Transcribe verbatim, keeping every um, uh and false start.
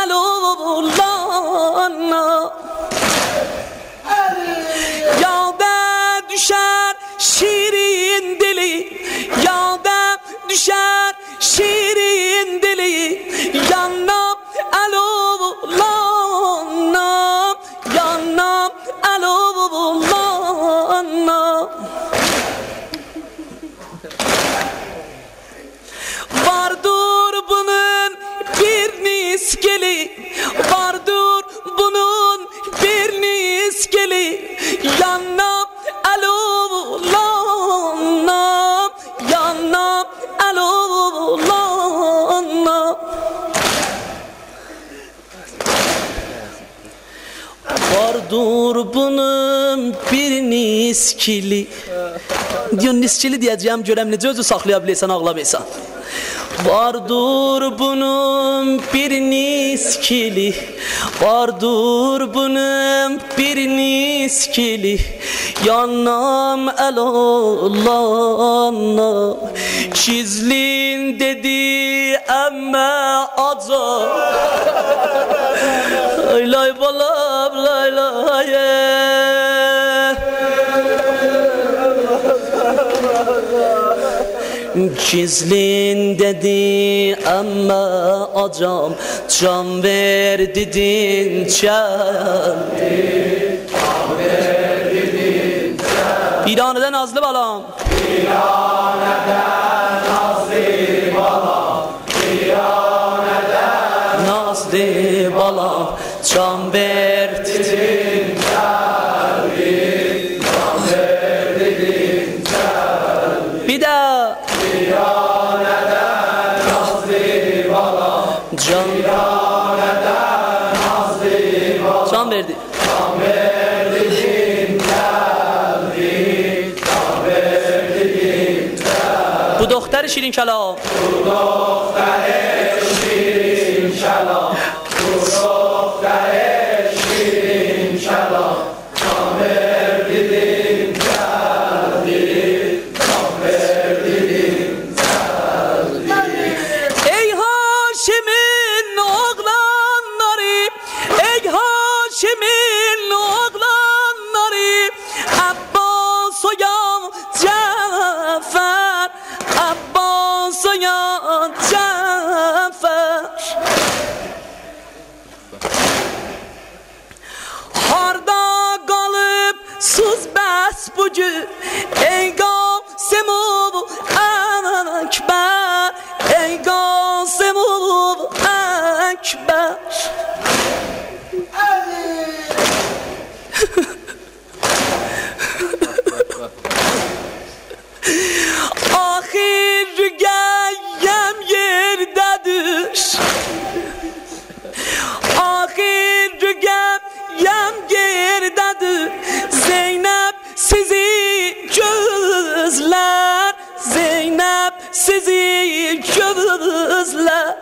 alolana. Yağda düşer şirin dili, yağda düşer şirin dili, yanna alolana, yanna alolana. Vardır bunun bir niskeli, vardır bunun bir niskeli, yanna alolana, yanna alolana. Vardır bunun bir niskeli. Diyor niskeli diyeceğim, görəm necə özü saxlaya bilirsən, ağlamaysan. Vardır bunun bir niskeli, vardır bunun bir niskeli, yanam elolana. Çizlin dedi emme aca, lay balam lay lay. Çizlin dedi ama acam, can ver dedin can, can ver dedin can. Piraneden nazlı balam, piraneden nazlı balam, piraneden nazlı balam, can ver dedin can, can ver dedin can. Bir daha Piraneden nazlı balam, can, piraneden nazlı balam, can verdi, can verdim geldi, can verdim geldi. Bu doktor şirin kelam, bu doktor şirin kelam, bu doktor şirin kelam, can verdim geldi, can verdim. Haşim'in oğlanları, ey Haşim'in oğlanları, Abbas oyan Cafer, Abbas oyan Cafer. Harda kalıp sus bəs bugün, ey Qasimov Ekber, ey Qasimov Ekber. Ahir rügəyəm yerdedir, ahir rügəyəm yerdedir. Zeynep sizi gözler, Zeynep sizi gözler.